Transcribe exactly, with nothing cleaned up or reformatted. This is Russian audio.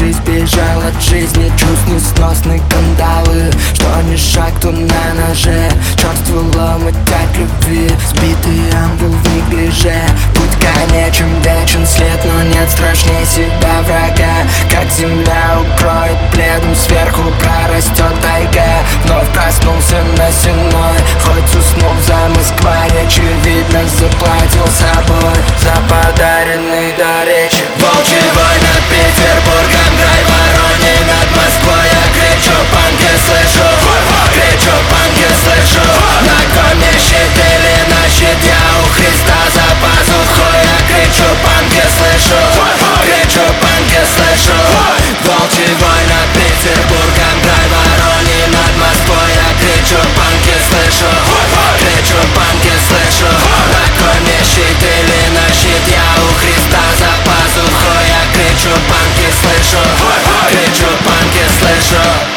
жизнь, бежал от жизни, чувств несносные кандалы. Что ни шаг, то на ноже, черствый ломать от любви. Сбитый ангел в неглиже, путь конечен, вечен след, но нет страшнее себя врага. Как земля укроет пледом, сверху прорастет тайга. Вновь проснулся на сеной, хоть уснул за Москвой, очевидно заплатил собой за подаренный до речи. Волчий вой над Петербургом, край Вороней над Москвой. Я кричу, панки слышу, кричу, панки слышу. На коне щит или на щит, я у Христа за пазухой. Я кричу, панки слышу, кричу, панки слышу. Волчий вой над Петербургом, край Вороней над Москвой. Я кричу, панки слышу, кричу, панки слышу. На коне щит или на щит, я у Христа за пазухой. Я кричу, панки слышу, кричу, панки слышу.